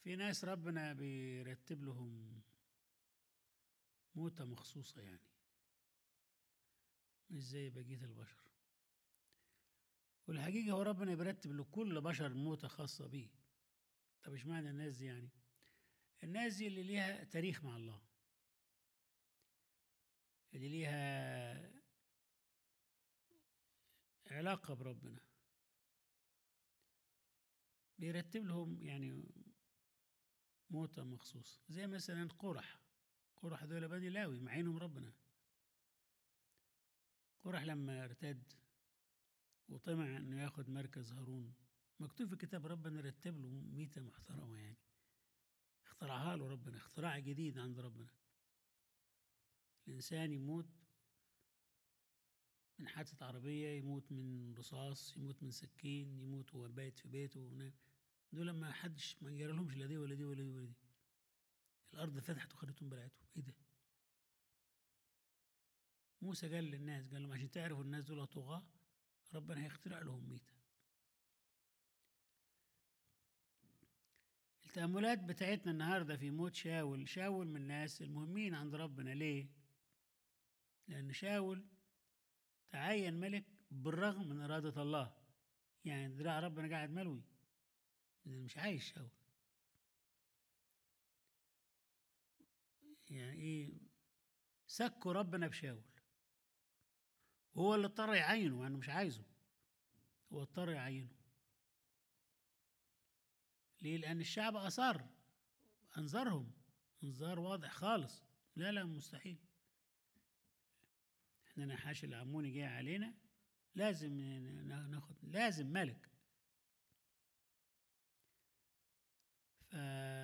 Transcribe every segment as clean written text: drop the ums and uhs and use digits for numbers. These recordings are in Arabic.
في ناس ربنا بيرتب لهم موتة مخصوصة، يعني مش زي بقية البشر. والحقيقة هو ربنا بيرتب لكل بشر موتة خاصة بيه. طب ايش معنى الناس دي؟ يعني الناس دي اللي ليها تاريخ مع الله، اللي ليها علاقة بربنا، بيرتب لهم يعني موتة مخصوصة. زي مثلا قرح دول بني لاوي معينهم ربنا. قرح لما ارتد وطمع انه ياخد مركز هارون، مكتوب في كتاب ربنا رتب له ميتة محترمة، يعني اخترعها له ربنا، اختراع جديد عند ربنا. الإنسان يموت من حادثة عربية، يموت من رصاص، يموت من سكين، يموت وهو بايت في بيته ونام. دول ما حدش ما جرى لهمش لا دي ولا دي ولا دي ولا دي. الأرض فتحت وخدتهم بلعتهم. إيه ده؟ موسى قال للناس، قال لهم عشان تعرفوا الناس دول طغاة، ربنا هيخترع لهم ميتة. التأملات بتاعتنا النهاردة في موت شاول من الناس المهمين عند ربنا. ليه؟ لأن شاول تعين ملك بالرغم من إرادة الله. يعني دراع ربنا قاعد ملوي، مش عايش شاول. يعني إيه؟ سكوا ربنا بشاول، وهو اللي اضطر يعينه، يعني مش عايزه، هو اضطر يعينه. ليه؟ لأن الشعب أصر، أنظرهم إنذار واضح خالص. لا لا، مستحيل، احنا نحاش العموني جاي علينا، لازم ناخد، لازم ملك. ف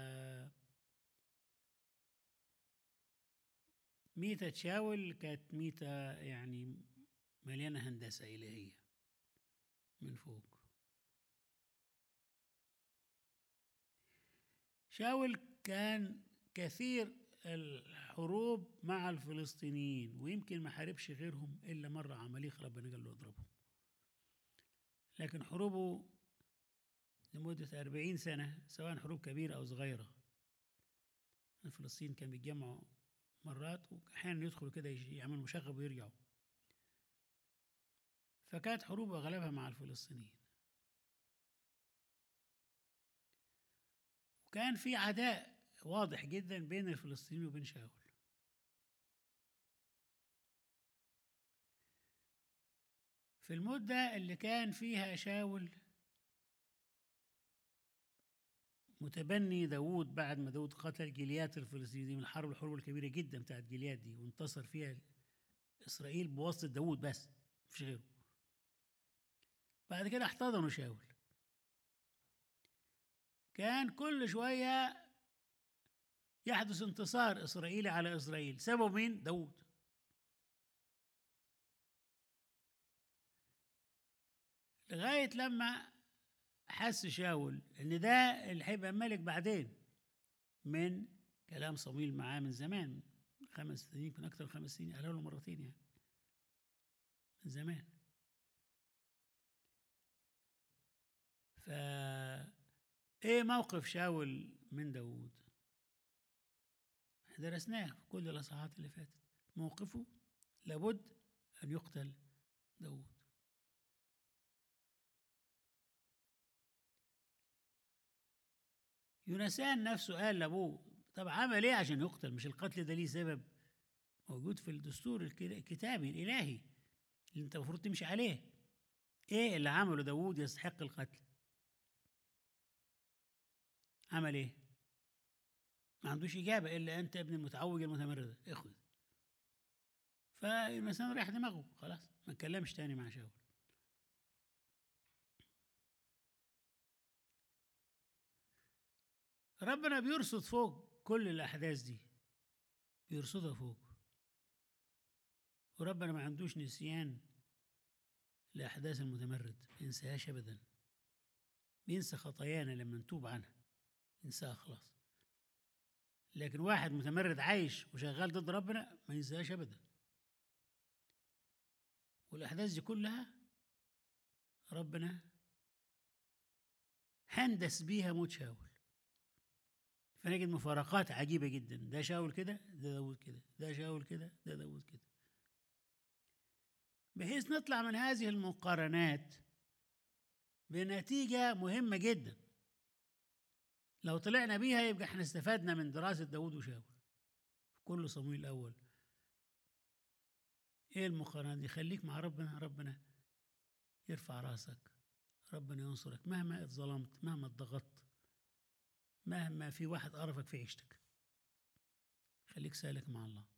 ميتة شاول كانت ميتة يعني مليانة هندسة إلهية من فوق. شاول كان كثير الحروب مع الفلسطينيين، ويمكن ما حاربش غيرهم إلا مرة عماليق ربنا قال له اضربهم. لكن حروبه لمدة 40 سنة، سواء حروب كبيرة أو صغيرة، الفلسطين كان بيتجمعوا مرات، وأحيانا يدخلوا كده يعملوا مشاغب ويرجعوا. فكانت حروب أغلبها مع الفلسطينيين، وكان في عداء واضح جدا بين الفلسطينيين وبين شاول. في المدة اللي كان فيها شاول متبني داوود، بعد ما داوود قتل جليات الفلسطينيين، دي من الحروب الكبيرة جدا بتاعت جليات دي، وانتصر فيها إسرائيل بواسطة داوود بس، مفيش غيره. بعد كده احتضنوا شاول. كان كل شوية يحدث انتصار إسرائيلي على إسرائيل، سبب مين؟ داوود. لغاية لما حس شاول إن ده اللي هيبقى ملك بعدين، من كلام صمويل معاه من زمان، 5 سنين، يمكن أكثر من 5 سنين، قالوا له مرتين يعني من زمان. إيه موقف شاول من داوود؟ درسناه في كل الإصحاحات اللي فاتت. موقفه لابد أن يقتل داوود. يونسان نفسه قال لأبوه، طب عمل إيه عشان يقتل؟ مش القتل ده ليه سبب موجود في الدستور الكتابي الإلهي اللي أنت المفروض تمشي عليه. إيه اللي عمله داوود يستحق القتل؟ عمل إيه؟ ما عندوش إجابة إلا أنت ابن المتعوج المتمرد، اخذ. فالإنسان رايح دماغه خلاص، ما اتكلمش تاني مع شاول. ربنا بيرصد فوق كل الأحداث دي، بيرصدها فوق. وربنا ما عندوش نسيان لأحداث المتمرد، ما ينساهاش أبدا. بينسى خطايانا لما نتوب عنها، ينساها خلاص. لكن واحد متمرد عايش وشغال ضد ربنا ما ينساهاش أبدا. والأحداث دي كلها ربنا هندس بيها موت شاول. فنجد مفارقات عجيبة جدا، ده شاول كده، ده داود كده، ده شاول كده، ده داود كده، بحيث نطلع من هذه المقارنات بنتيجة مهمة جدا. لو طلعنا بيها يبقى احنا استفدنا من دراسة داود وشاول في كل صمويل الأول. ايه المقارنة دي؟ خليك مع ربنا، ربنا يرفع راسك، ربنا ينصرك مهما اتظلمت، مهما اتضغطت، مهما في واحد قرفك في عيشتك، خليك سالك مع الله.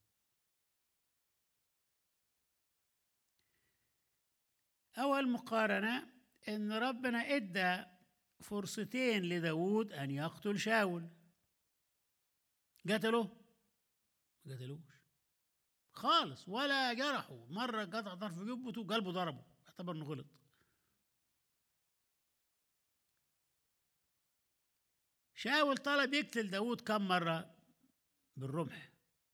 أول مقارنة إن ربنا إدى فرصتين لداود أن يقتل شاول. قتله؟ ما قتلوش خالص ولا جرحه. مرة قطع طرف جبهته وقلبه ضربه، اعتبر إنه غلط. شاول طلب يقتل داود كم مرة؟ بالرمح،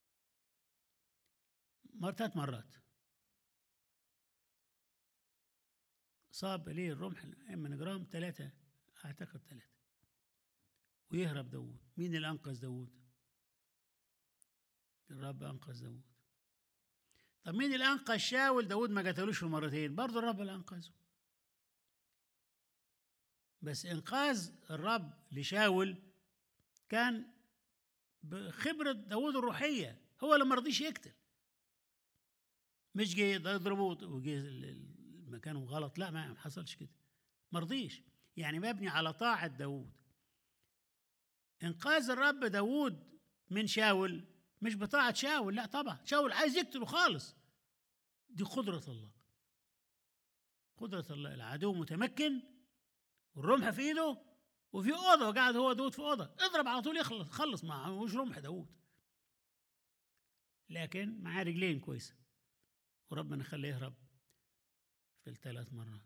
3 مرات. صاب ليه الرمح من جرام 3، أعتقد 3، ويهرب داود. مين اللي أنقذ داود؟ الرب أنقذ داود. طب مين اللي أنقذ شاول؟ داود ما قتلوش في المرتين، برضه الرب اللي أنقذه. بس إنقاذ الرب لشاول كان بخبرة داود الروحية، هو اللي ما رضيش يقتل. مش جه يضربه وجه مكانه غلط، لا ما حصلش كده، ما رضيش. يعني مبني على طاعة داود. إنقاذ الرب داود من شاول مش بطاعة شاول، لا طبعا شاول عايز يقتله خالص. دي قدرة الله، قدرة الله. العدو متمكن والرمح في ايده وفي اوضه، وقاعد هو داود في اوضه، اضرب على طول يخلص، خلص معه، مش رمح داود، لكن معاه رجلين كويسه، وربنا خليه يهرب في ال3 مرات.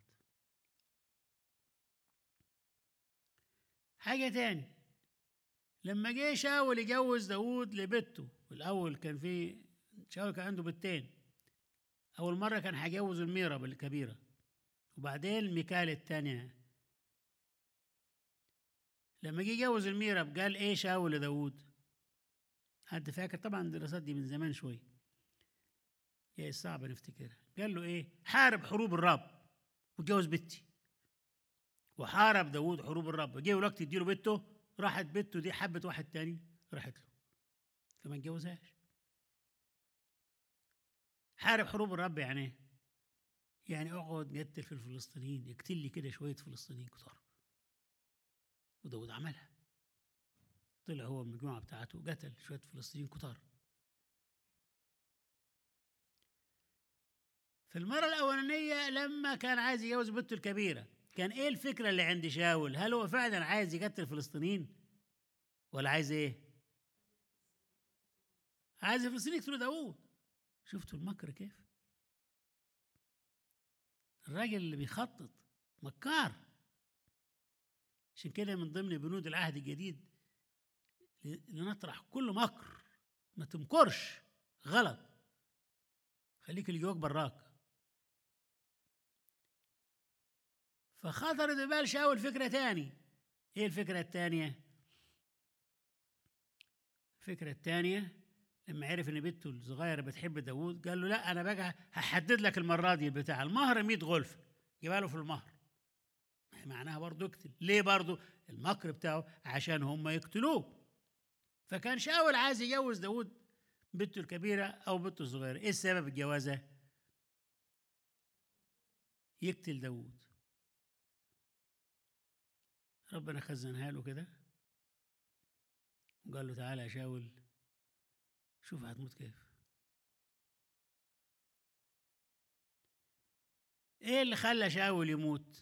حاجه تاني، لما جه شاول يجوز داود لبنته، الاول كان في شاول كان عنده بنتين. اول مره كان هيجوز الميرب الكبيره، وبعدين ميكال الثانيه. لما جه يجوز الميرب قال ايه شاول لداود؟ حد فاكر؟ طبعا الدراسات دي من زمان شويه، هي صعبه نفتكرها. قال له ايه؟ حارب حروب الرب وتجوز بنتي. وحارب داود حروب الرب، جه وقت يديله بنته، راحت بنته دي حبت واحد تاني، راحت له، فما اتجوزهاش. حارب حروب الرب يعني ايه؟ يعني اقعد قتل في الفلسطينيين، يقتل لي كده شويه فلسطينيين كتار. وداود عملها، طلع هو المجموعه بتاعته قتل شويه فلسطينيين كتار. في المره الاولانيه لما كان عايز يجوز بنته الكبيره، كان ايه الفكره اللي عند شاول؟ هل هو فعلا عايز يقتل الفلسطينيين ولا عايز ايه؟ عايز الفلسطينيين يقتلوا داود. شفتوا المكر كيف؟ الراجل اللي بيخطط مكار. عشان كده من ضمن بنود العهد الجديد لنطرح كل مكر. ما تمكرش غلط، خليك اللي جواك براك. فخطرت ببال شاول فكرة تاني. ايه الفكرة التانية؟ الفكرة التانية لما عرف ان بنته الصغيرة بتحب داوود، قال له لا انا بقى هحدد لك المرة دي بتاع المهر 100 غلف، جيبها له في المهر. معناها برضه اقتل. ليه برضه؟ المكر بتاعه عشان هم يقتلوه. فكان شاول عايز يجوز داوود بنته الكبيرة أو بنته الصغيرة. إيه السبب الجوازة؟ يقتل داوود. ربنا خزنها له كده وقال له تعالى يا شاول شوف هتموت كيف. إيه اللي خلى شاول يموت؟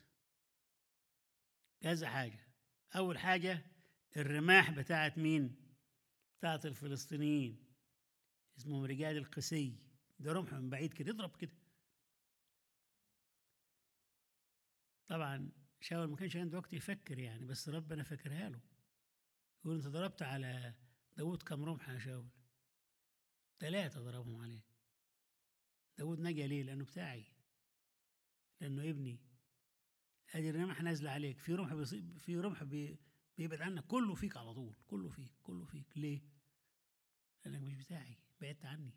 كذا حاجة. أول حاجة الرماح بتاعت مين؟ بتاعت الفلسطينيين، اسمهم رجال القسي، ده رمح من بعيد كده يضرب كده. طبعا شاول ما كانش عنده وقت يفكر يعني، بس ربنا فكرها له. يقول انت ضربت على داود كم رمح يا شاول؟ 3 ضربهم عليه. داود نجا ليه؟ لأنه بتاعي، لأنه ابني. ادي الرمح نازله عليك، في رمح بيصيب، في رمح بيبعد عنك، كله فيك على طول، كله فيك كله فيك. ليه؟ لأنك مش بتاعي، بعدت عني.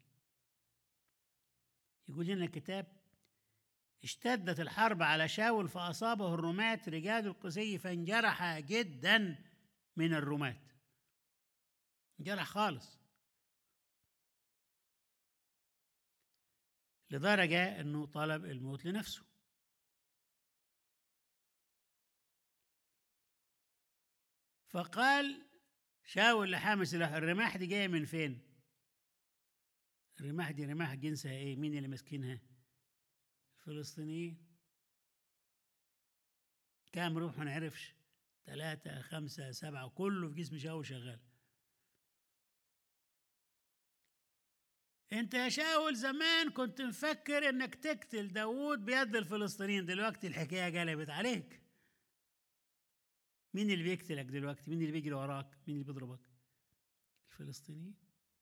يقول لنا الكتاب: اشتدت الحرب على شاول فأصابه الرماة رجال القسي فانجرح جدا من الرماة، انجرح خالص، لدرجة أنه طلب الموت لنفسه. فقال شاول لحامل سلاح: الرماح دي جاية من فين؟ الرماح دي رماح جنسها ايه؟ مين اللي ماسكينها؟ الفلسطينيين. كام رمح ما نعرفش، 3 5 7، كله في جسم شاول شغال. انت يا شاول زمان كنت مفكر انك تقتل داوود بيد الفلسطينيين، دلوقتي الحكاية قلبت عليك. مين اللي بيقتلك دلوقتي؟ مين اللي بيجري وراك؟ مين اللي بيضربك؟ الفلسطينيين.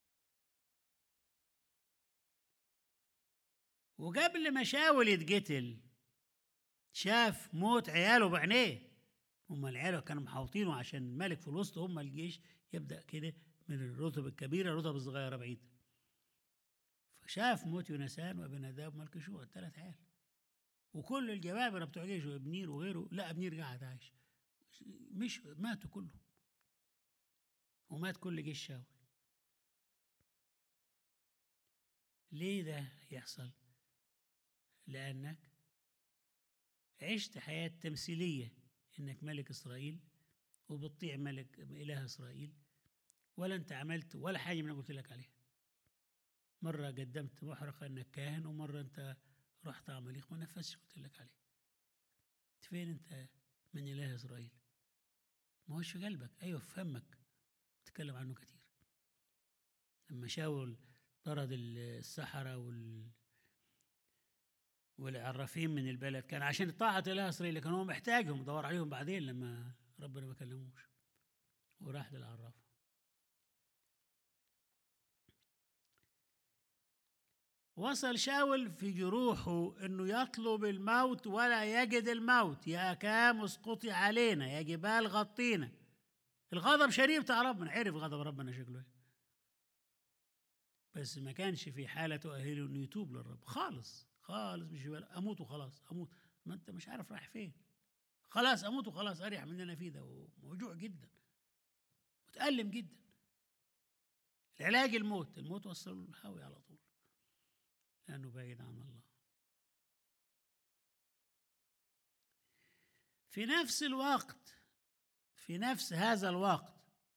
وقبل ما شاول يتقتل شاف موت عياله بعينيه. هم العيال كانوا محاوطينه عشان الملك في الوسط، هم الجيش يبدأ كده من الرتب الكبيرة الرتب الصغيرة بعيد. فشاف موت يونسان وابناداب وملك شوع، 3 عيال، وكل الجبابرة بتوع جيشه، ابنير وغيره. لا، ابنير قاعد عايش، مش ماتوا كلهم، ومات كل جيش شاول. ليه ده يحصل؟ لأنك عشت حياة تمثيلية، إنك ملك إسرائيل وبتطيع ملك إله إسرائيل، ولا أنت عملت ولا حاجة من اللي قلت لك عليها. مرة قدمت محرقة إنك كاهن، ومرة أنت رحت عمليق ما نفذتش قلت لك عليه. فين أنت من إله إسرائيل؟ ما هوش في قلبك، أيوه في فمك، تتكلم عنه كتير. لما شاول طرد السحرة والعرافين من البلد، كان عشان طاعة إله إسرائيل، لكن هو محتاجهم، دور عليهم بعدين لما ربنا ما كلموش، وراح للعراف. وصل شاول في جروحه انه يطلب الموت ولا يجد الموت. يا كام اسقطي علينا، يا جبال غطينا. الغضب شديد بتاع ربنا، عرف غضب ربنا شكله ايه، بس ما كانش في حاله تؤهله انه يتوب للرب خالص خالص. مش اموت وخلاص، اموت، ما انت مش عارف رايح فين. خلاص اموت وخلاص، اريح من اللي انا فيه ده، وموجوع جدا، متألم جدا. العلاج الموت، الموت وصله الهاوي على طول، لانه بعيد عن الله. في نفس الوقت، في نفس هذا الوقت،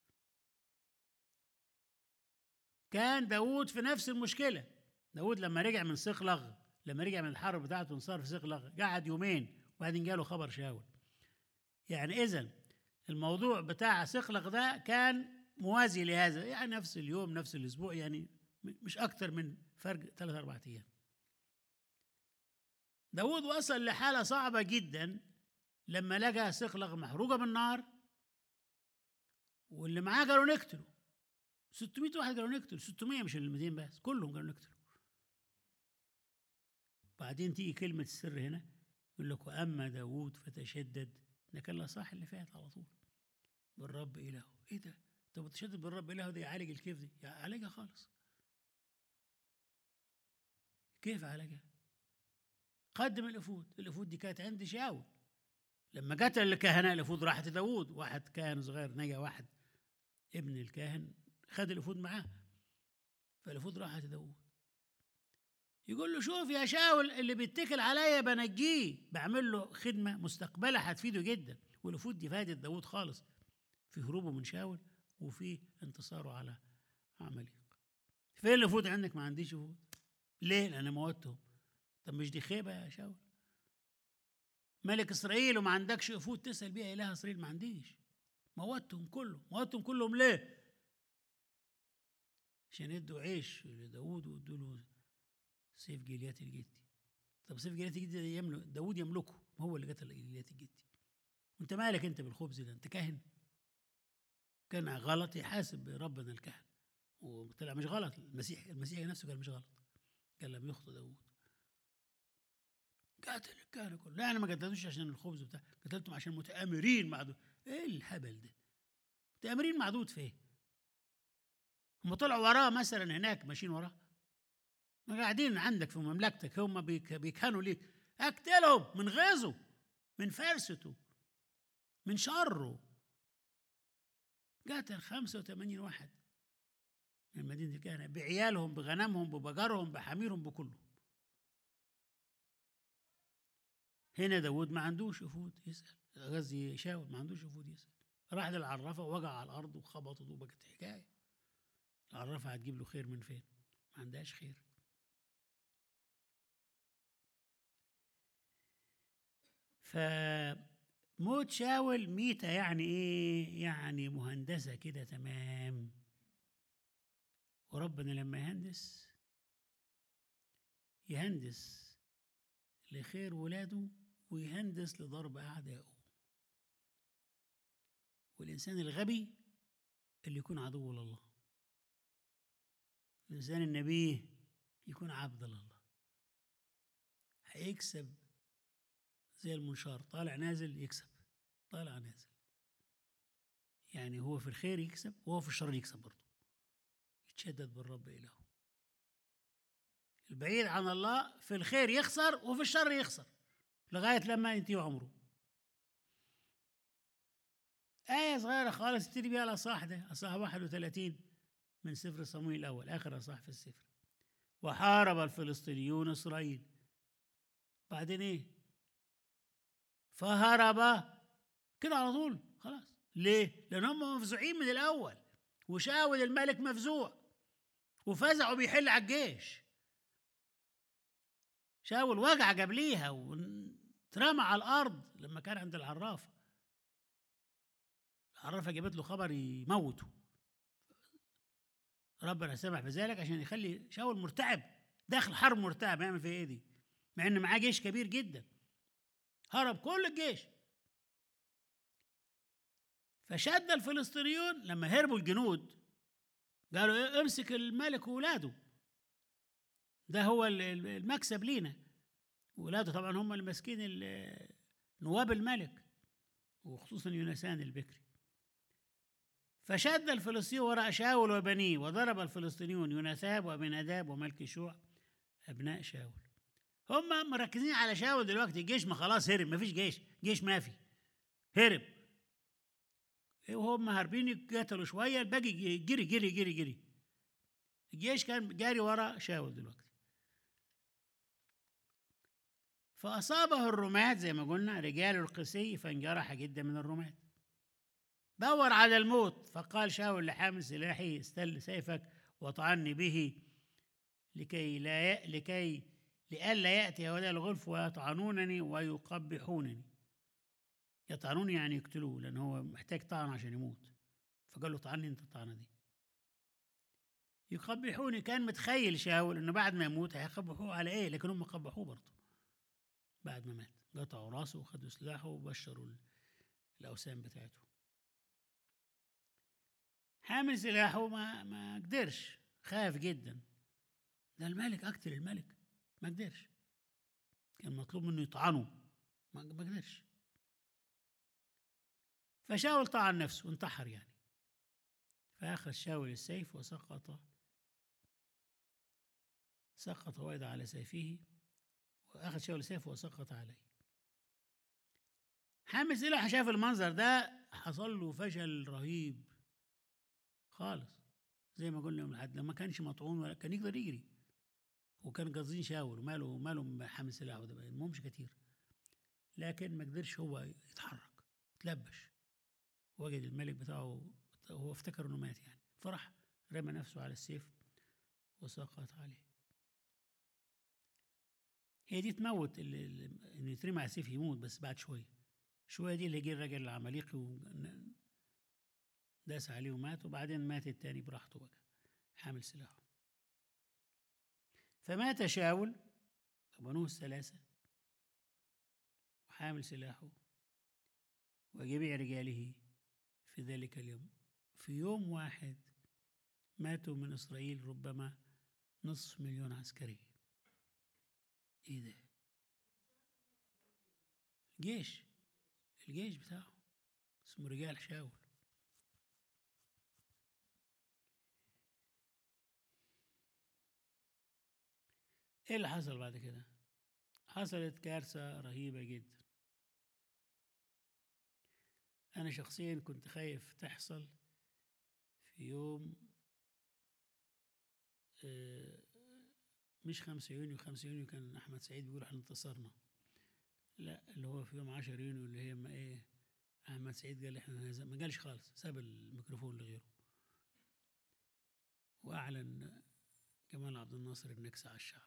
كان داود في نفس المشكلة. داود لما رجع من صقلغ، لما رجع من الحرب بتاعته وصار في صقلغ، قعد يومين وبعدين جاله خبر شاول. يعني إذن الموضوع بتاع صقلغ ده كان موازي لهذا، يعني نفس اليوم نفس الأسبوع، يعني مش أكتر من فرق 3-4 أيام. داود وصل لحالة صعبة جدا لما لقى صقلغ محروقة بالنار، واللي معاه قالوا نقتله. 600 واحد قالوا نقتله، 600 مش ال 200 بس، كلهم قالوا نقتله. بعدين تيجي كلمة السر هنا، يقول لك: وأما داود فتشدد. ده كان الأصحاح اللي فات على طول، بالرب إلهه. إيه ده؟ طب تشدد بالرب إلهه دي يعالج الكيف دي؟ يعالجها خالص. كيف عالجها؟ قدم الأفود. الأفود دي كانت عند شاول، لما قتل الكهنة الأفود راحت لداود. واحد كاهن صغير نجا، واحد ابن الكاهن خد الأفود معاه، فالأفود راحت لداود. يقول له: شوف يا شاول، اللي بيتكل عليا بنجيه، بعمل له خدمة مستقبلة هتفيده جدا. والأفود دي فادت داود خالص في هروبه من شاول وفي انتصاره على عمليق. فين الأفود عندك؟ ما عنديش أفود. ليه؟ لأن موتهم. طب مش دي خيبة يا شاول؟ ملك إسرائيل وما عندكش أفود تسأل بيها إله إسرائيل؟ ما عنديش. موتهم كلهم، موتهم كلهم. ليه؟ عشان يدوا عيش لداود ويدوا له سيف جليات الجدي. طب سيف جليات الجدي ده داود يملكه، ما هو اللي قتل جليات الجدي. انت مالك انت بالخبز ده؟ انت كاهن. كان غلط يحاسب ربنا الكهن، وطلع مش غلط. المسيح نفسه قال مش غلط، قال لم يخطئ داود. قاتل الكهنة كله. لا، انا ما قتلتوش عشان الخبز بتاع، قتلتهم عشان متآمرين مع دول. ايه الهبل ده؟ تمرين معدود فيه. هم طلعوا وراه مثلا هناك ماشيين وراه، ما قاعدين عندك في مملكتك، هم بيكهنوا ليك. اقتلهم من غيظه، من فرسته، من شره. قاتل 85 واحد من مدينة الكهنة بعيالهم بغنمهم ببقرهم بحميرهم بكله. هنا داود ما عندوش يفوت يسأل، غزي شاول ما عندوش يفوت يسأل، راح للعرافة ووقع على الأرض وخبطت وبقت حكاية. العرافة هتجيب له خير من فين؟ ما عندهاش خير. فموت شاول ميتة يعني ايه؟ يعني مهندسة كده تمام. وربنا لما يهندس لخير ولاده ويهندس لضرب أعدائه. والإنسان الغبي اللي يكون عدو لله، الإنسان النبي يكون عبد لله، هيكسب زي المنشار، طالع نازل يكسب، طالع نازل. يعني هو في الخير يكسب وهو في الشر يكسب برضه، يتشدد بالرب إلهه. البعيد عن الله في الخير يخسر وفي الشر يخسر لغاية لما ينتهي عمره. آية صغيرة خالص تبتدي بيها الأصحاح ده، أصحاح 31 من سفر صموئيل الأول، آخر أصحاح في السفر. وحارب الفلسطينيون إسرائيل. بعدين إيه؟ فهرب كده على طول خلاص. ليه؟ لأن هم مفزوعين من الأول، وشاول الملك مفزوع وفزعوا بيحل على الجيش. شاول وجع قبليها واترمى على الأرض لما كان عند العرافة. العرافة جابت له خبر يموته، ربنا سمح بذلك عشان يخلي شاول مرتعب، داخل حرب مرتعب، يعمل فيه ايه دي؟ مع ان معاه جيش كبير جدا، هرب كل الجيش. فشد الفلسطينيون لما هربوا الجنود، قالوا ايه؟ امسك الملك وولاده، ده هو المكسب لينا. وولاده طبعا هم اللي ماسكين نواب الملك، وخصوصا يونسان البكري. فشد الفلسطينيون وراء شاول وبنيه، وضرب الفلسطينيون يوناثاب وابناداب وملك شوع ابناء شاول. هم مركزين على شاول دلوقتي، الجيش ما خلاص هرب، ما فيش جيش ما في، هرب. وهم هاربين قتلوا شويه، الباقي جري جري جري جري. الجيش كان جاري ورا شاول دلوقتي. فأصابه الرماة زي ما قلنا، رجال القسي، فانجرح جدا من الرماة. دور على الموت، فقال شاول لحامل سلاحي استل سيفك وطعني به لئلا يأتي هؤلاء الغلف ويطعنونني ويقبحونني. يطعنوني يعني يقتلوه، لأنه هو محتاج طعن عشان يموت. فقال له طعني انت الطعنة دي. يقبحوني، كان متخيل شاول انه بعد ما يموت هيقبحوه على ايه، لكن هم قبحوه برضه بعد ما مات. قطعوا راسه وخدوا سلاحه وبشروا الاوثان بتاعته. حامل سلاحه ما قدرش، خاف جدا. ده الملك، اقتل الملك، ما قدرش. كان مطلوب منه يطعنه، ما قدرش. فشاول طعن نفسه، انتحر يعني. فأخذ شاول السيف سقط وإذا على سيفه، وأخذ شاول السيف وسقط عليه. حامل سلاح شاف المنظر ده، حصل له فشل رهيب خالص. زي ما قلنا من حد ما كانش مطعون ولا كان يقدر يجري، وكان قاصدين شاول، ماله حامل سلاح ده مش كتير، لكن ما قدرش هو يتحرك، تلبش. وجد الملك بتاعه، هو افتكر انه مات يعني، فرح رمى نفسه على السيف وسقط عليه. هي دي تموت انه يترمى على السيف يموت، بس بعد شويه دي اللي جه الراجل العماليقي وداس عليه ومات، وبعدين مات التاني براحته بقى حامل سلاحه. فمات شاول وبنوه الثلاثه وحامل سلاحه وجميع رجاله في ذلك اليوم. في يوم واحد ماتوا من إسرائيل ربما 500,000 عسكري. إيه ده؟ الجيش بتاعه اسمه رجال شاول. ايه اللي حصل بعد كده؟ حصلت كارثة رهيبة جدا. أنا شخصيا كنت خايف تحصل في يوم مش 5 يونيو. 5 يونيو كان أحمد سعيد بيقول احنا انتصرنا، لا، اللي هو في يوم 10 يونيو، اللي هي ما ايه، أحمد سعيد قال احنا ما قالش خالص، ساب الميكروفون لغيره وأعلن جمال عبد الناصر النكسة على الشعب.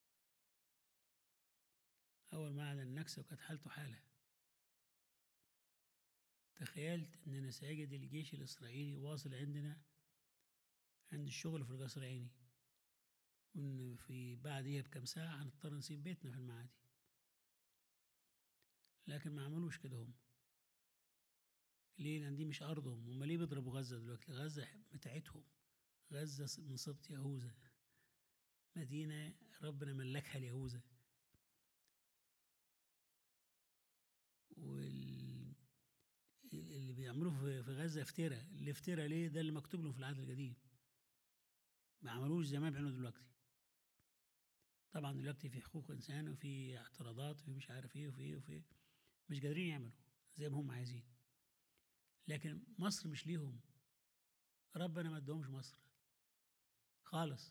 أول ما أعلن النكسة وكانت حالته حالة، تخيلت إننا سيجد الجيش الإسرائيلي واصل عندنا عند الشغل في القصر العيني، وإن في بعديها بكم ساعة هنضطر نسيب بيتنا في المعادي. لكن ما عملوش كده هم. ليه؟ لأن دي مش أرضهم. هم ليه بيضربوا غزة دلوقتي؟ غزة بتاعتهم، غزة من سبط يهوذا، مدينة ربنا ملكها ليهوذا. اللي بيعملوه في غزة افتراء. اللي افتراء ليه؟ ده اللي مكتوب لهم في العهد القديم، ما عملوش زي ما بيعملوا دلوقتي. طبعا دلوقتي في حقوق إنسان وفي اعتراضات وفي مش عارف ايه وفي مش قادرين يعملوا زي ما هم عايزين. لكن مصر مش ليهم، ربنا ما ادهمش مصر خالص.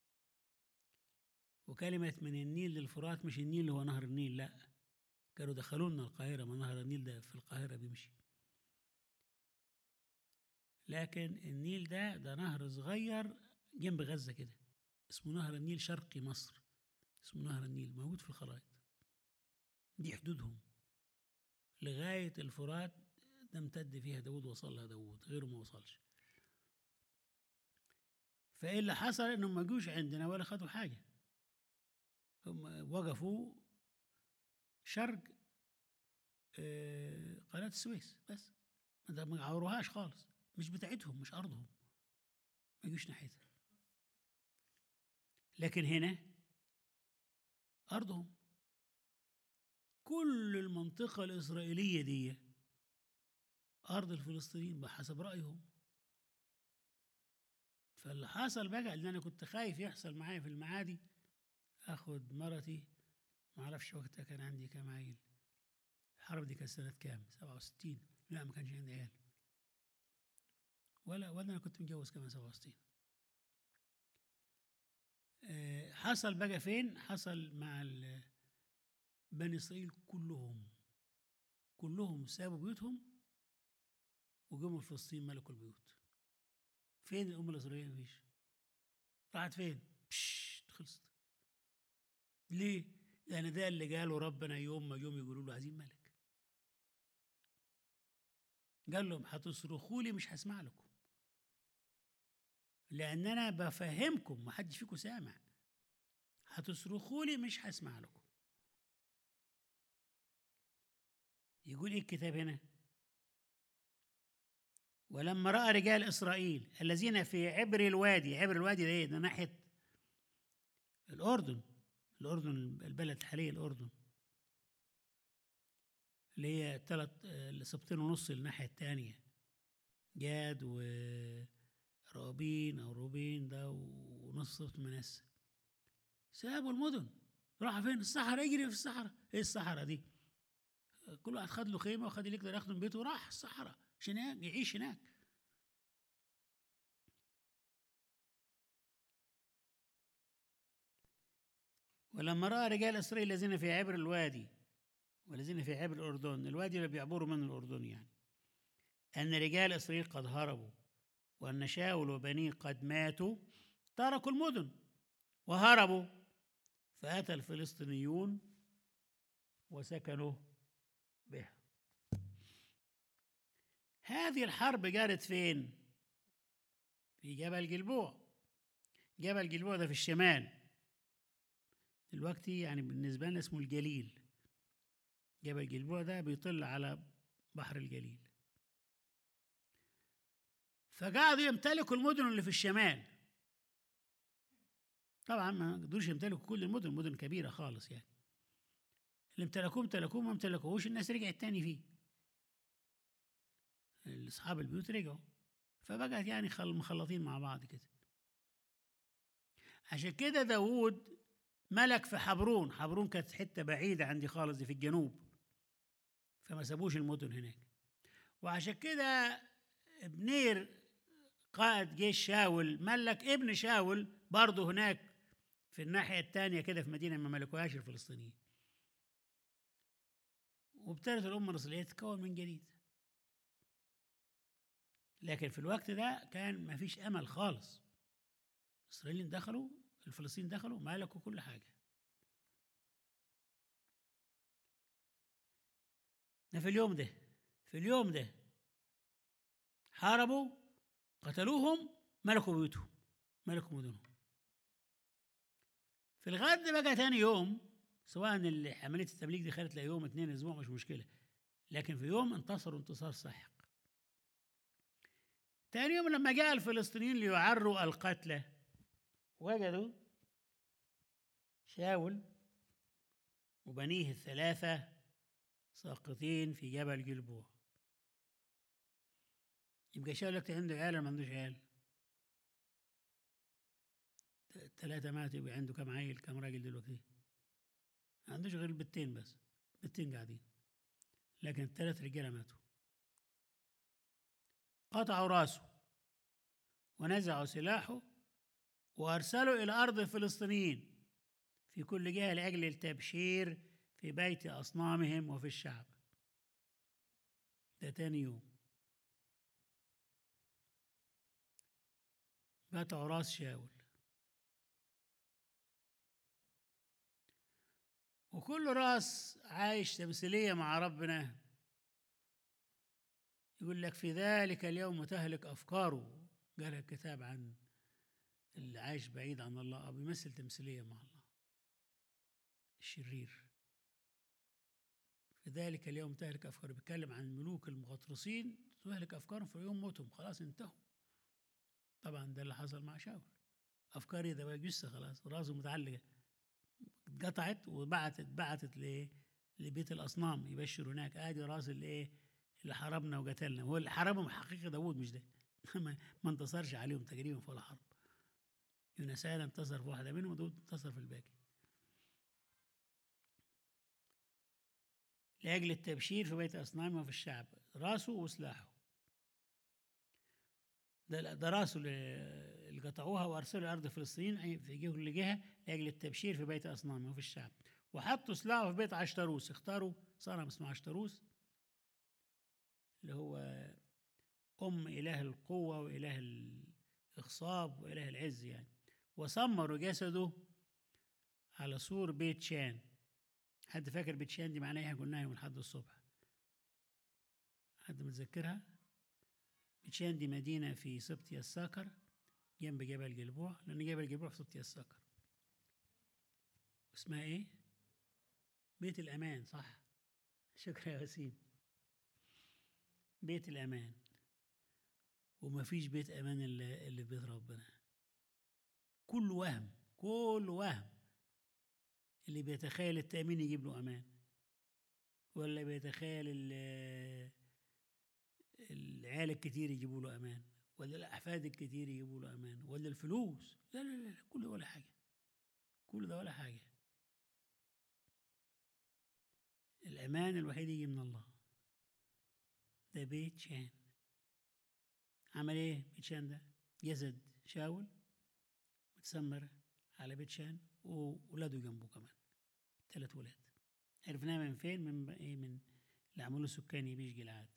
وكلمة من النيل للفرات، مش النيل اللي هو نهر النيل، لا، كانوا دخلوا لنا القاهرة، ما نهر النيل ده في القاهرة بيمشي. لكن النيل ده نهر صغير جنب غزة كده، اسمه نهر النيل شرقي مصر، اسمه نهر النيل موجود في الخرائط. دي حدودهم لغاية الفرات، ده امتد فيها داود، وصل لها داود، غيره ما وصلش. فإيه اللي حصل؟ إنهم ما جوش عندنا ولا خدوا حاجة. هم وقفوا شرق قناة السويس بس، ما عوروهاش خالص، مش بتاعتهم، مش أرضهم، ما يجوش ناحيتها. لكن هنا أرضهم. كل المنطقة الإسرائيلية دي أرض الفلسطينيين بحسب رأيهم. فاللي حصل بقى اللي أنا كنت خايف يحصل معايا في المعادي، أخد مرتي، ما أعرفش وقتها كان عندي كام عيل. الحرب دي كانت سنة كام؟ 67. لا، ما كانش عندي عيال، ولا أنا كنت متجوز كمان 67. حصل بقى فين؟ حصل مع بني إسرائيل كلهم سابوا بيوتهم وجموا فلسطين، ملكوا البيوت. فين الأمة الإسرائيلية؟ مفيش. راحت فين؟ خلصت. ليه؟ لأن ده اللي قاله ربنا يوم ما يقولوا له عايزين ملك. قال لهم هتصرخوا لي مش هسمع لكم، لأن أنا بفهمكم، ما حدش فيكم سامع. هتصرخوا لي مش هسمع لكم. يقول إيه الكتاب هنا؟ ولما رأى رجال إسرائيل الذين في عبر الوادي، عبر الوادي ده إيه؟ ده ناحية الأردن البلد الحالية الأردن، اللي هي 3 سبتين ونص الناحية التانية، جاد وروبين أو روبين ده ونص سبت منسى. سابوا المدن، راحوا فين؟ الصحراء، يجري في الصحراء. ايه الصحراء دي؟ كل واحد خد له خيمة وخد اللي يقدر ياخده من بيته وراح الصحراء عشان يعيش هناك. ولما رأى رجال إسرائيل الذين في عبر الوادي والذين في عبر الأردن، الوادي اللي بيعبروا من الأردن يعني، أن رجال إسرائيل قد هربوا وأن شاول وبنيه قد ماتوا، تركوا المدن وهربوا، فأتى الفلسطينيون وسكنوا بها. هذه الحرب جارت فين؟ في جبل جلبوع. جبل جلبوع ده في الشمال دلوقتي، يعني بالنسبة لنا اسمه الجليل. جبل جلبوع ده بيطل على بحر الجليل. فقعدوا يمتلكوا المدن اللي في الشمال. طبعا ما قدروش يمتلكوا كل المدن، مدن كبيرة خالص يعني. اللي امتلكوه ما امتلكوهوش الناس رجعت تاني فيه، اصحاب البيوت رجعوا، فبقت يعني مخلطين مع بعض كده. عشان كده داود ملك في حبرون. حبرون كانت حتة بعيدة عندي خالص، دي في الجنوب، فما سابوش المدن هناك. وعشان كده ابنير قائد جيش شاول ملك ابن شاول برضه هناك في الناحية الثانية كده في مدينة ما ملكوهاش الفلسطينيين. وابتدت الأمة الإسرائيلية تتكون من جديد. لكن في الوقت ده كان ما فيش أمل خالص. الإسرائيليين دخلوا، الفلسطينيين دخلوا ملكوا كل حاجة. ده في اليوم ده حاربوا، قتلوهم، ملكوا بيوتهم، ملكوا مدنهم. في الغد بقى تاني يوم، سواء عملية التمليك دي خدت يوم 2 أسبوع مش مشكلة، لكن في يوم انتصروا انتصار ساحق. تاني يوم لما جاء الفلسطينيين ليعروا القتلى، وجدوا شاول وبنيه الثلاثة ساقطين في جبل جلبوع. يبقى شاول لك عنده عيال ولا ما عندوش عيال؟ 3 ماتوا، يبقى عنده كم عيل، كم راجل دلوقتي؟ ما عندوش غير البتين بس، بتين قاعدين، لكن 3 رجاله ماتوا. قطعوا راسه ونزعوا سلاحه وارسلوا الى ارض الفلسطينيين في كل جهه لاجل التبشير في بيت اصنامهم وفي الشعب. ده تاني يوم قطعوا راس شاول. وكل راس عايش تمثيليه مع ربنا. يقول لك في ذلك اليوم تهلك افكاره، قال الكتاب عن اللي عايش بعيد عن الله او بيمثل تمثيليه مع الله الشرير. في ذلك اليوم تهلك افكاره، بيتكلم عن الملوك المغطرسين تهلك افكارهم في يوم موتهم، خلاص انتهوا. طبعا ده اللي حصل مع شاول. افكاري ده بقى جثه خلاص، راسه متعلقه، اتقطعت بعتت لبيت الاصنام يبشر هناك، ادي راس اللي حاربنا وقتلنا. هو اللي حاربهم حقيقه داوود مش ده. ما انتصرش عليهم تقريبا في ولا حرب. يونسان انتصر في واحده منهم وداود انتصر في الباقي. لاجل التبشير في بيت اصنامه وفي الشعب، راسه وسلاحه. ده راسه اللي قطعوها وارسلوا ارض فلسطين في كل جهه لاجل التبشير في بيت اصنامه وفي الشعب. وحطوا سلاحه في بيت عشتروس. اختاروا صنم اسمه عشتروس اللي هو اله القوه واله الاخصاب واله العز يعني. وسمروا جسده على سور بيت شان. حد فاكر بيت شان دي معناها ايه؟ قلناها يوم الأحد الصبح. حد متذكرها؟ بيت شان دي مدينه في سبط الساكر جنب جبل جلبوع، لان جبل جلبوع في سبط الساكر. اسمها ايه؟ بيت الامان، صح. شكرا يا وسيم. بيت الامان. وما فيش بيت امان اللي في بيت ربنا. كل وهم، كل وهم. اللي بيتخيل التأمين يجيب له أمان، ولا بيتخيل العيال الكتير يجيبوا له أمان، ولا الأحفاد الكتير يجيبوا له أمان، ولا الفلوس. لا لا لا، كل ده ولا حاجة، كل ده ولا حاجة. الأمان الوحيد يجي من الله. ده بيت شان. عمل إيه بيت شان ده؟ جسد شاول متسمر على بيت شان وولاده جنبه كمان 3 ولاد. عرفناها من فين؟ من إيه؟ من اللي عملوه سكان يبيش جلعاد.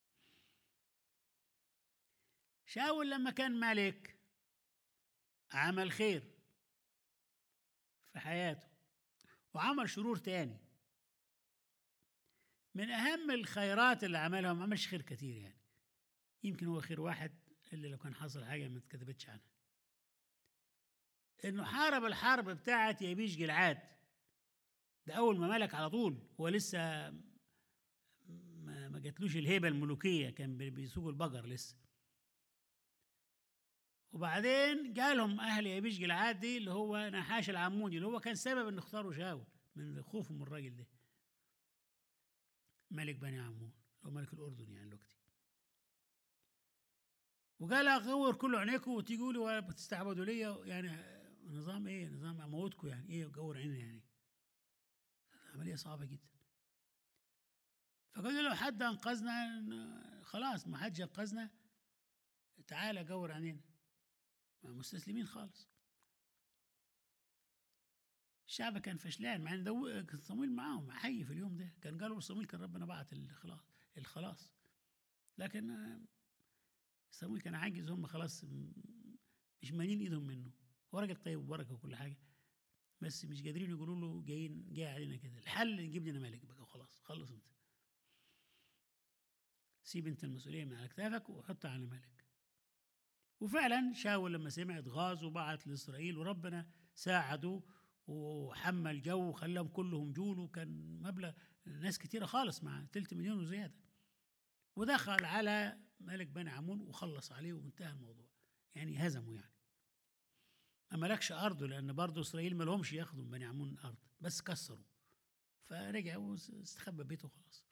شاول لما كان ملك عمل خير في حياته وعمل شرور تاني. من أهم الخيرات اللي عملها، ما عملش خير كتير يعني، يمكن هو خير واحد اللي لو كان حصل حاجة ما اتكتبتش عنها، إنه حارب الحرب بتاعت يبيش جلعاد. ده أول ما ملك على طول، هو لسه ما جاتلوش الهيبة الملوكية، كان بيسوق البقر لسه. وبعدين جالهم أهل يبيش جلعاد دي اللي هو نحاش العمودي، اللي هو كان سبب إن اختاروا شاول من خوفهم من الراجل ده، ملك بني عمون، اللي هو ملك الأردن يعني دلوقتي. وقال أغور كل عينيكم وتيجوا لي وتستعبدوا لي يعني، نظام ايه؟ نظام اموتكم يعني ايه؟ جور عيننا يعني. عمليه صعبه جدا. فقالوا له حد انقذنا، خلاص ما حدش انقذنا، تعالى جور عينينا. مستسلمين خالص. الشعب كان فشلان، مع ان صمويل معاهم حي في اليوم ده، كان قالوا صمويل كان ربنا بعت الخلاص. لكن صمويل كان عاجز، هم خلاص مش مانين ايدهم منه. هو راجل طيب وبركه وكل حاجه، بس مش قادرين يقولوا له جاي علينا كده. الحل نجيب لنا ملك بقى وخلاص، خلص انت، سيب انت المسؤوليه من على كتافك وحطها على ملك. وفعلا شاول لما سمع اتغاظ وبعت لاسرائيل، وربنا ساعده وحمل جو وخلاهم كلهم جول، وكان مبلغ ناس كتيره خالص مع 3 مليون وزياده. ودخل على ملك بني عمون وخلص عليه وانتهى الموضوع، يعني هزمه يعني. ما ملكش ارضه، لان برضه اسرائيل ما لهمش ياخدوا من بني عمون ارض، بس كسروا. فرجع واستخبى بيته خلاص.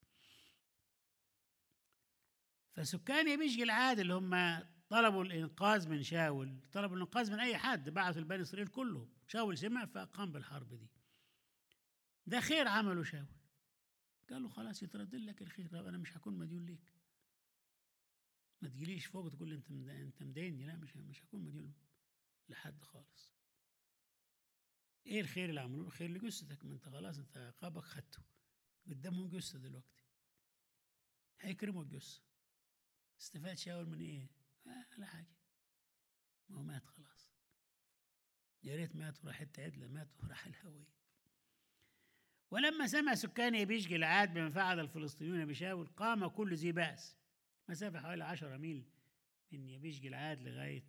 فسكان يبيش جلعاد اللي هم طلبوا الانقاذ من شاول، طلبوا الانقاذ من اي حد، بعثوا لبني اسرائيل كلهم. شاول سمع فقام بالحرب دي. ده خير عمله شاول. قال له خلاص يترد لك الخير، انا مش هكون مديون ليك. ما تجيليش فوق تقول لي انت مديني، لا مش هكون مديون لحد خالص. ايه الخير اللي عملوه؟ خير لجثتك، ما انت خلاص انت عقابك خدته قدامهم جثه دلوقتي، هيكرموا الجثه. استفاد شاول من ايه؟ لا حاجه، ما هو مات خلاص. يا ريت مات وراح عدله، مات وراح الهوية. ولما سمع سكان يبيش جلعاد بما فعل الفلسطينيون بشاول، قام كل ذي بأس. مسافة حوالي 10 ميل من يبيش جلعاد لغاية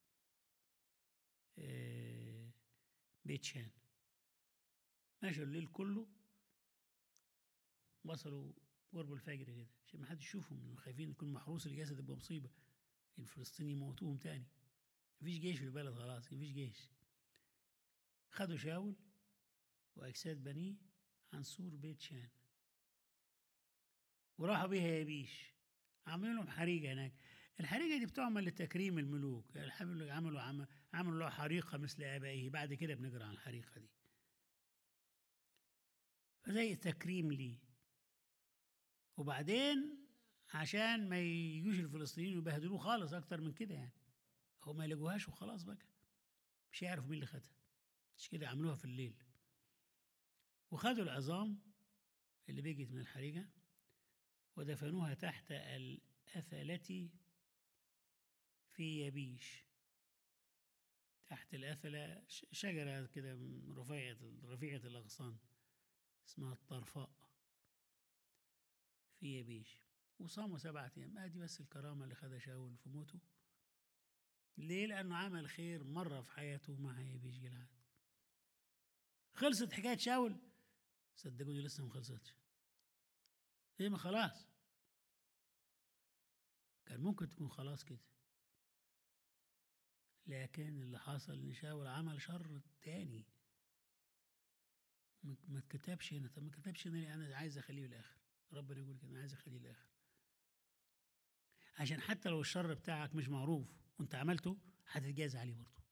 بيت شان. مشوا الليل كله، وصلوا قرب الفجر كده عشان ما حدش يشوفهم، خايفين يكون محروس الجسد يبقى مصيبة، الفلسطينيين يموتوهم تاني. مفيش جيش في البلد خلاص، مفيش جيش. خدوا شاول وأجساد بنيه عن سور بيت شان وراحوا بيها يبيش. عملوا لهم حريقة هناك. الحريقة دي بتعمل لتكريم الملوك. عملوا له حريقة مثل آبائه. بعد كده بنقرأ عن الحريقة دي، فزي تكريم ليه. وبعدين عشان ما يجوش الفلسطينيين يبهدلوه خالص أكتر من كده يعني، هو ما يلاقوهاش وخلاص بقى، مش يعرفوا مين اللي خدها. مش كده عملوها في الليل، وخدوا العظام اللي بقيت من الحريقة ودفنوها تحت الأثلة في يبيش. تحت الأثلة شجرة كده رفيعة الأغصان اسمها الطرفاء في يبيش. وصاموا 7 أيام. دي بس الكرامة اللي خدها شاول في موته. ليه؟ لأنه عمل خير مرة في حياته مع يبيش جلعاد. خلصت حكاية شاول؟ صدقوني لسه ما خلصتش. ايه، ما خلاص، كان ممكن تكون خلاص كده، لكن اللي حصل ان شاول عمل شر تاني. ما اتكتبش هنا. طب ما اتكتبش هنا ليه؟ انا عايز اخليه للاخر. ربنا يقول كده، انا عايز اخليه للاخر، عشان حتى لو الشر بتاعك مش معروف وانت عملته هتتجازى عليه برضه.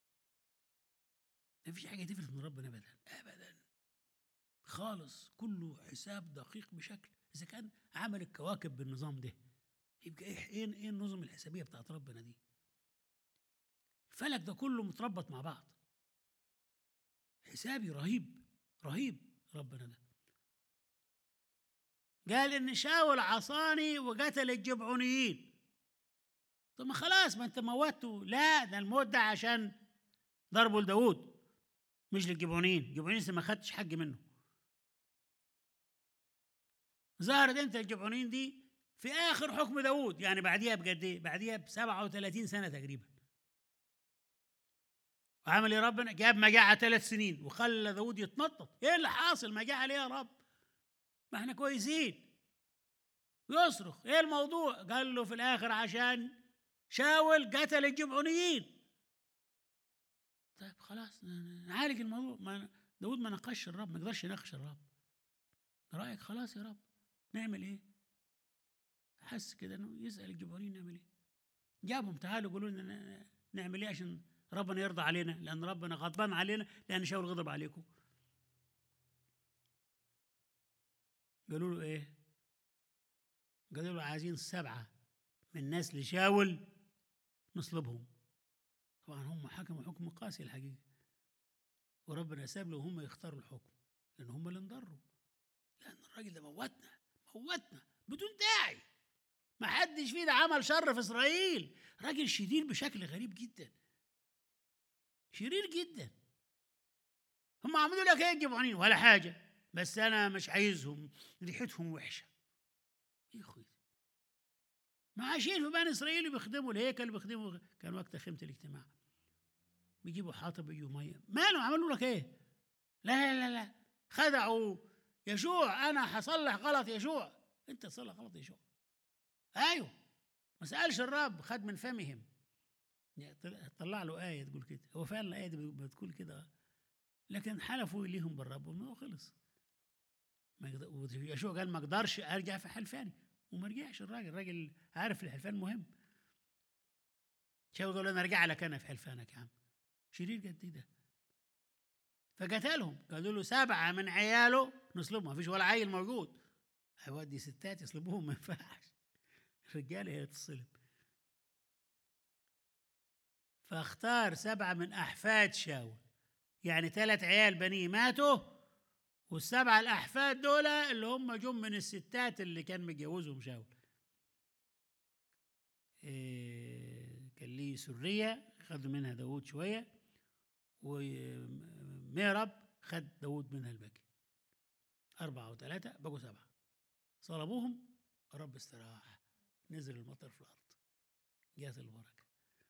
ما فيش حاجه تفلت من ربنا ابدا ابدا خالص، كله حساب دقيق بشكل. اذا كان عمل الكواكب بالنظام ده، يبقى ايه النظم الحسابيه بتاعت ربنا دي؟ الفلك ده كله متربط مع بعض، حسابي رهيب رهيب ربنا ده. قال ان شاول عصاني وقتل الجبعونيين. طب ما خلاص، ما انت موته. لا، ده الموت ده عشان ضربه لداود مش للجبعونيين. الجبعونيين لسه ما خدتش حق منه. ظهرت انت الجبعونيين دي في اخر حكم داود، يعني بعديها بقد ايه؟ بعديها ب37 سنه تقريبا. وعمل ايه ربنا؟ جاب مجاعه 3 سنين وخلى داود يتنطط. ايه اللي حاصل؟ مجاعه ليه يا رب؟ ما احنا كويسين. يصرخ ايه الموضوع؟ قال له في الاخر عشان شاول قتل الجبعونيين. طيب خلاص نعالج الموضوع. ما داود ما ناقشش الرب، ما يقدرش يناقش الرب. رايك خلاص يا رب نعمل ايه؟ حس كده انه يسال الجبعونيين نعمل ايه. جابهم تعالوا قولوا لنا نعمل ايه عشان ربنا يرضى علينا، لأن ربنا غضبان علينا لأن شاول غضب عليكم. قالوا له إيه؟ قالوا له عايزين 7 من نسل شاول نصلبهم. طبعا هم حكموا حكم قاسي الحقيقة، وربنا ساب له هم يختاروا الحكم، لأن هم اللي انضروا، لأن الراجل ده موتنا بدون داعي. ما حدش فينا عمل شر في إسرائيل. راجل شرير بشكل غريب جدا، شرير جدا. هم عملوا لك ايه الجبعانين؟ ولا حاجة، بس أنا مش عايزهم، ريحتهم وحشة. يا أخوي، ما عايشين في بني إسرائيل بيخدموا الهيكل، بيخدموا، كان وقت خيمة الاجتماع، بيجيبوا حاطب، بيجيبوا مية. مالهم عملوا لك ايه؟ لا لا لا لا، خدعوا يشوع. أنا هصلح غلط يشوع. أنت تصلح غلط يشوع؟ أيوه، ما سألش الرب، خد من فمهم. طلع له آية تقول كده، هو فعلا الآية دي بتقول كده، لكن حلفوا ليهم بالرب والموضوع خلص. يشوع قال ما اقدرش ارجع في حلفاني، وما رجعش. الراجل عارف الحلفان مهم. شاول قال انا ارجع لك انا في حلفانك يا عم. شرير قد ده. فقتلهم، قالوا له 7 من عياله نصلبهم. ما فيش ولا عيل موجود، هيودي ستات يصلبوهم؟ ما ينفعش، الرجاله هي تصلب. فاختار 7 من احفاد شاول، يعني 3 عيال بنيه ماتوا، وال7 الأحفاد دول اللي هم جم من الستات اللي كان متجوزهم شاول. كان ليه سرية خدوا منها داود شوية، وميرب خد داود منها الباقي. 4 و3 بقوا 7. صلبوهم، رب استراح، نزل المطر في الأرض، جات البركة.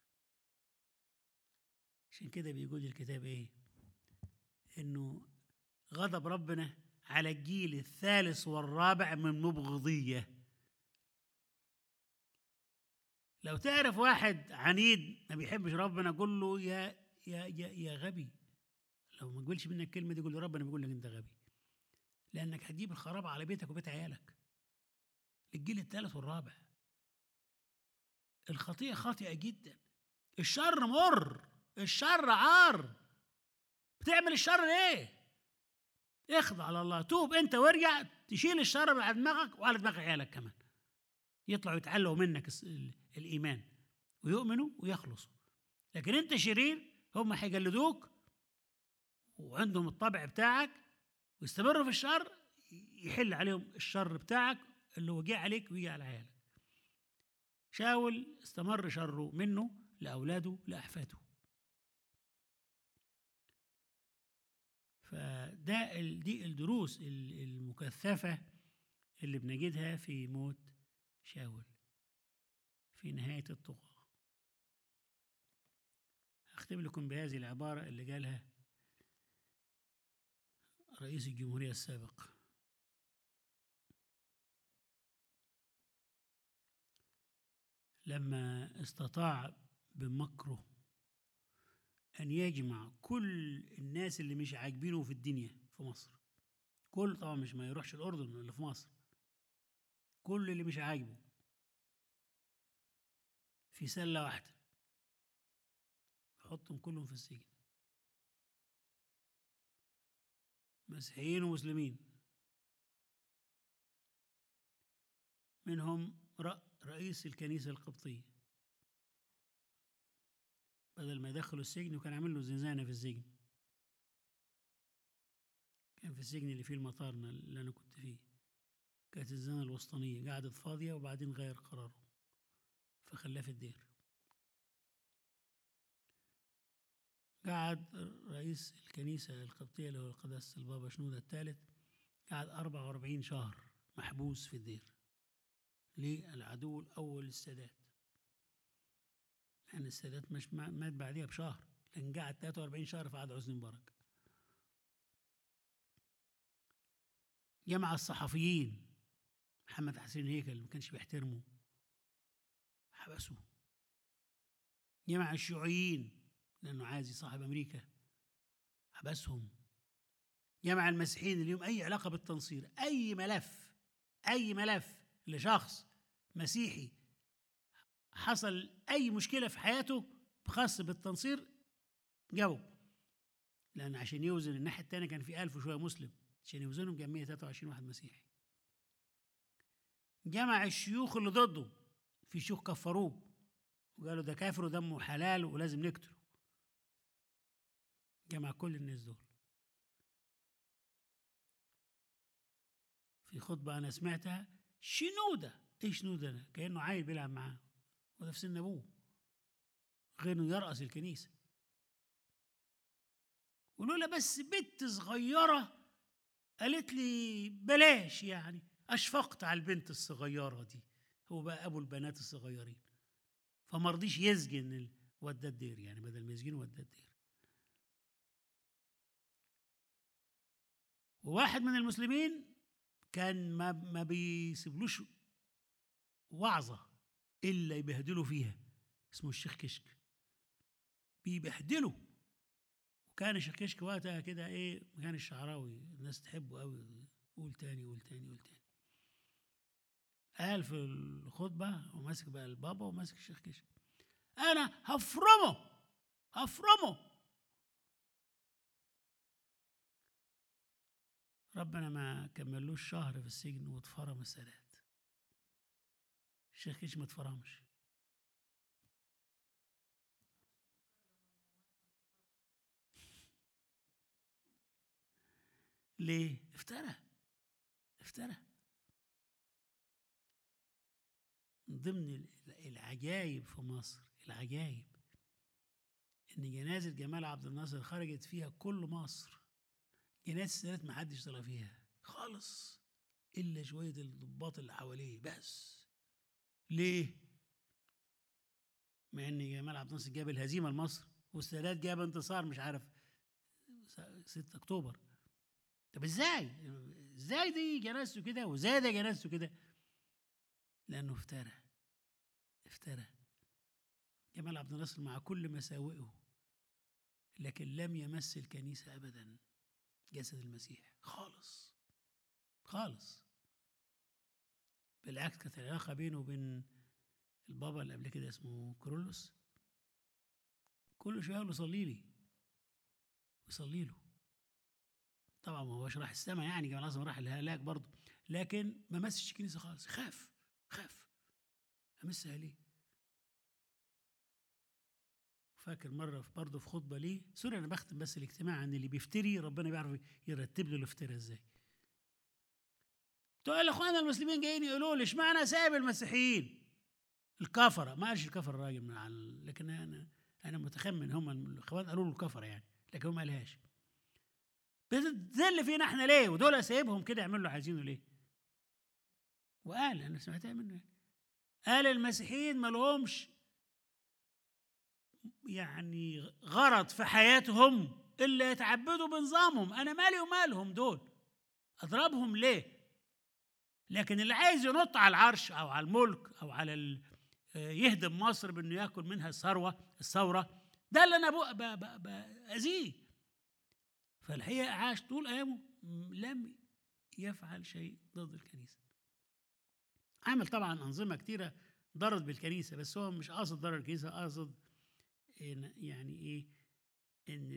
عشان كده بيقول الكتاب إيه؟ إنه غضب ربنا على الجيل الثالث والرابع من مبغضيه. لو تعرف واحد عنيد ما بيحبش ربنا، قول له يا غبي. لو ما قبلش منك الكلمه دي قول له ربنا بيقول لك انت غبي، لانك هتجيب الخراب على بيتك وبيت عيالك. الجيل الثالث والرابع. الخطيئه خاطئه جدا، الشر مر، الشر عار. بتعمل الشر ليه؟ اخضع على الله، توب انت وارجع، تشيل الشر من على دماغك وعلى دماغ عيالك كمان، يطلعوا يتعلقوا منك الايمان ويؤمنوا ويخلصوا. لكن انت شرير، هم هيجلدوك وعندهم الطبع بتاعك ويستمروا في الشر، يحل عليهم الشر بتاعك اللي هو جه عليك ويجي على عيالك. شاول استمر شره منه لأولاده لأحفاده. دي الدروس المكثفة اللي بنجدها في موت شاول في نهاية الطغاة. أختم لكم بهذه العبارة اللي قالها رئيس الجمهورية السابق: لما استطاع بمكره أن يجمع كل الناس اللي مش عاجبينه في الدنيا في مصر، كل طبعا مش ما يروحش الأردن اللي في مصر، كل اللي مش عاجبه في سلة واحدة، يحطهم كلهم في السجن، مسيحيين ومسلمين. منهم رئيس الكنيسة القبطية، بدل ما يدخلوا السجن وكان عامل له زنزانة في السجن، كان في السجن اللي فيه المطار اللي أنا كنت فيه، كانت الزنزانة الوسطانية قعدت فاضية، وبعدين غير قراره فخلاه في الدير. قعد رئيس الكنيسة القبطية اللي هو قداسة البابا شنودة الثالث، قعد 44 شهر محبوس في الدير. ليه؟ العدو الأول للسادات. يعني السادات مش مات بعديها بشهر، لكن قعد 43 شهر في عهد حسني مبارك. جمع الصحفيين، محمد حسين هيكل اللي ما كانش بيحترمه حبسوه. جمع الشيوعيين لأنه عايز يصاحب أمريكا، حبسهم. جمع المسيحيين اللي لهم أي علاقة بالتنصير، أي ملف لشخص مسيحي حصل أي مشكلة في حياته خاصة بالتنصير جابوا، لأن عشان يوزن الناحية التانية كان في 1000 وشوية مسلم، عشان يوزنهم جاب 123 واحد مسيحي. جمع الشيوخ اللي ضده، في شيوخ كفروه وقالوا ده كافر ودمه حلال ولازم نقتله. جمع كل الناس دول. في خطبة أنا سمعتها، شنودة، إيه شنودة ده؟ كأنه عيل بيلعب معاه وده في سن أبوه، غير إنه يرأس الكنيسة. ولولا بس بنت صغيرة قالت لي بلاش، يعني أشفقت على البنت الصغيرة دي، هو بقى أبو البنات الصغيرين، فما رضيش يسجن ودى الدير، يعني بدل ما يسجنه ودى الدير. وواحد من المسلمين كان ما بيسيبلوش وعظة إلا يبهدلوا فيها، اسمه الشيخ كشك، بيبهدلوا. وكان الشيخ كشك وقتها كده إيه، كان الشعراوي الناس تحبه قوي، قول تاني قول تاني قول تاني. قال في الخطبة وماسك بقى البابا وماسك الشيخ كشك، أنا هفرمه. ربنا ما كملوش شهر في السجن واتفرم السادات. الشيخ كشك ما اتفرمش. ليه؟ افترى. من ضمن العجائب في مصر، العجائب، ان جنازه جمال عبد الناصر خرجت فيها كل مصر. جنازه السادات ما حدش طلع فيها خالص الا شويه الضباط اللي حواليه بس. ليه؟ مع ان جمال عبد الناصر جاب الهزيمه لمصر والسادات جاب انتصار، مش عارف 6 اكتوبر. طب ازاي دي جنازته كده وازاي ده جنازته كده؟ لانه افترى. جمال عبد الناصر مع كل مساوئه لكن لم يمس الكنيسه ابدا، جسد المسيح خالص. بالعكس كانت العلاقه بينه وبين البابا اللي قبل كده اسمه كرولوس، كل شويه يقول له يصلي له. طبعا ما هوش راح السماء، يعني كان لازم راح الهلاك برضه، لكن ما مسش الكنيسه خالص، خاف امسها ليه. فاكر مره برضه في خطبه ليه، سوري انا بختم بس الاجتماع عن اللي بيفتري، ربنا بيعرف يرتب له الافتراء ازاي. تقول الاخوان المسلمين جايين يقولوا لي اشمعنى سايب المسيحيين الكفره؟ ما قالش الكفره الراجل لكن انا متخمن هم الاخوان قالوا له الكفره يعني، لكن هم ما قالهاش. بتذل فينا احنا ليه؟ ودول سايبهم كده يعملوا اللي عايزينه ليه؟ وقال، انا سمعتها منه يعني، قال المسيحيين ما لهمش يعني غرض في حياتهم الا يتعبدوا بنظامهم، انا مالي ومالهم دول، اضربهم ليه؟ لكن اللي عايز ينط على العرش او على الملك او على يهدم مصر بانه ياكل منها الثوره، ده اللي انا باذيه. فالحقيقه عاش طول ايامه لم يفعل شيء ضد الكنيسه. عمل طبعا انظمه كتيره ضرت بالكنيسه، بس هو مش قاصد ضرر الكنيسه، قاصد يعني ايه، ان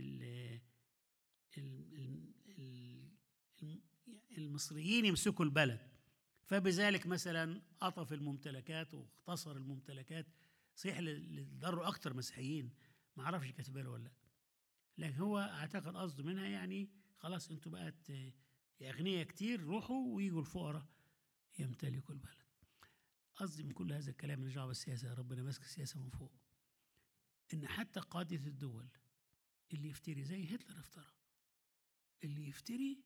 المصريين يمسكوا البلد، فبذلك مثلا قطف الممتلكات واختصر الممتلكات. صحيح اللي ضروا اكتر مسيحيين، ما اعرفش كاتبها ولا لا، لكن هو اعتقد قصده منها يعني خلاص انتوا بقت اغنياء كتير، روحوا ويجوا الفقراء يمتلكوا البلد. قصدي من كل هذا الكلام ماليش دعوه بالسياسه، ربنا ماسك السياسه من فوق، ان حتى قاده الدول اللي يفتري زي هتلر افترى، اللي يفتري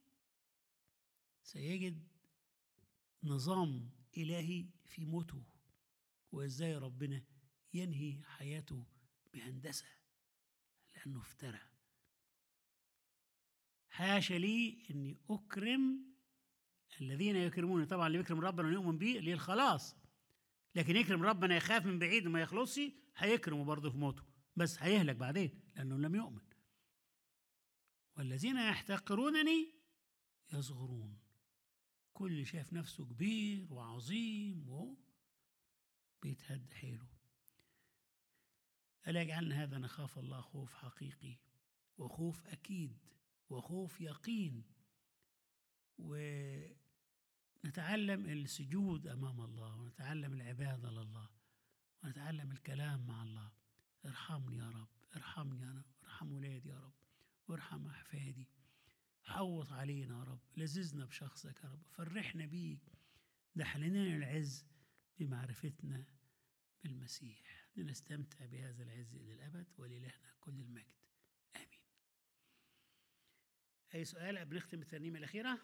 سيجد نظام إلهي في موته، وإزاي ربنا ينهي حياته بهندسة لأنه افترى. حاشا لي أني أكرم الذين يكرموني، طبعا اللي يكرم ربنا ويؤمن به ليه الخلاص، لكن يكرم ربنا يخاف من بعيد وما يخلصش هيكرمه برضه في موته، بس هيهلك بعدين لأنه لم يؤمن. والذين يحتقرونني يصغرون، كل اللي شايف نفسه كبير وعظيم وهو بيتهد حيله. ألا يجعلنا هذا نخاف الله خوف حقيقي وخوف أكيد وخوف يقين، ونتعلم السجود أمام الله، ونتعلم العبادة لله، ونتعلم الكلام مع الله. ارحمني يا رب، ارحمني أنا، ارحم ولادي يا رب، وارحم أحفادي. حوط علينا يا رب، لذذنا بشخصك يا رب، فرحنا بيك، دحلنا العز بمعرفتنا بالمسيح، لنستمتع بهذا العز إلى الأبد، ولإلهنا كل المجد. آمين. أي سؤال قبل نختم الترنيمة الأخيرة؟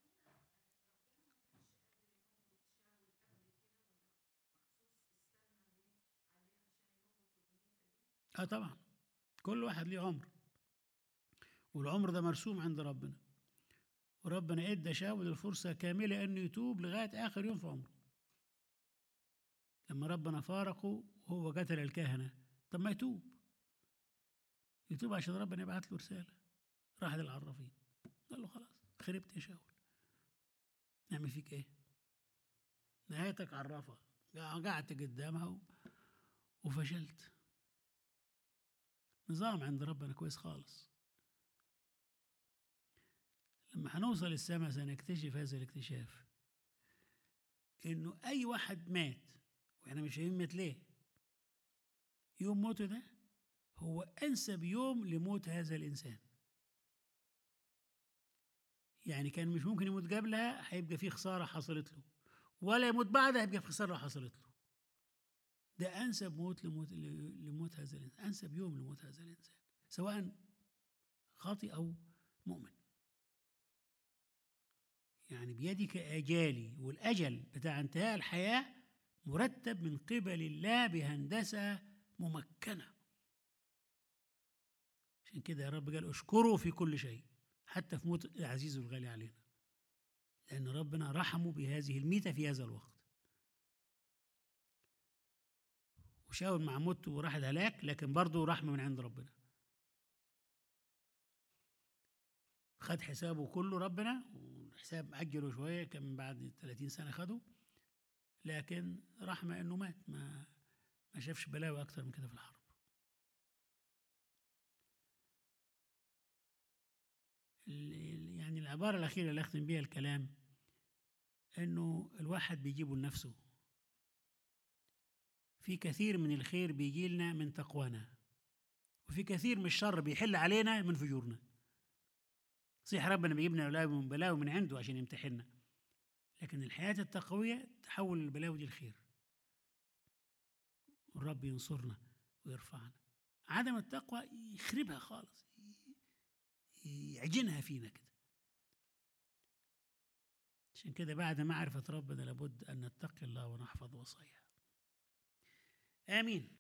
طبعا كل واحد ليه عمر، والعمر ده مرسوم عند ربنا، وربنا ادى شاول الفرصة كاملة انه يتوب لغاية اخر يوم في عمره. لما ربنا فارقه وهو قتل الكهنة، طب ما يتوب عشان ربنا يبعث له رسالة. راح للعرافين قال له خلاص خربت يا شاول، نعمل فيك ايه؟ نهايتك عرافة، قعدت قدامها وفشلت. نظام عند ربنا كويس خالص. لما هنوصل السماء سنكتشف هذا الاكتشاف، انه اي واحد مات واحنا مش فاهمين مات ليه، يوم موته ده هو انسب يوم لموت هذا الانسان. يعني كان مش ممكن يموت قبلها، هيبقى فيه خساره حصلت له، ولا يموت بعدها هيبقى في خساره حصلت له. ده انسب موت لموت هذا الانسان، انسب يوم لموت هذا الانسان، سواء خاطئ او مؤمن. يعني بيدك اجالي، والاجل بتاع انتهاء الحياه مرتب من قبل الله بهندسه ممكنه. عشان كده يا رب قال اشكره في كل شيء، حتى في موت العزيز الغالي علينا، لأن ربنا رحمه بهذه الميتة في هذا الوقت. وشاول مع موته وراح الهلاك، لكن برضه رحمة من عند ربنا. خد حسابه كله ربنا، والحساب أجله شوية، كان بعد 30 سنة خده، لكن رحمة إنه مات، ما شافش بلاوي أكتر من كده في الحرب. يعني العبارة الأخيرة اللي أختم بيها الكلام، إنه الواحد بيجيبه لنفسه. في كثير من الخير بيجي لنا من تقوانا، وفي كثير من الشر بيحل علينا من فجورنا. صحيح ربنا بيجيبنا بلاوي من عنده عشان يمتحننا، لكن الحياة التقوية تحول البلاوي دي الخير، والرب ينصرنا ويرفعنا. عدم التقوى يخربها خالص، يعجنها فينا كده. عشان كده بعد معرفة ربنا لابد أن نتقي الله ونحفظ وصاياه. آمين.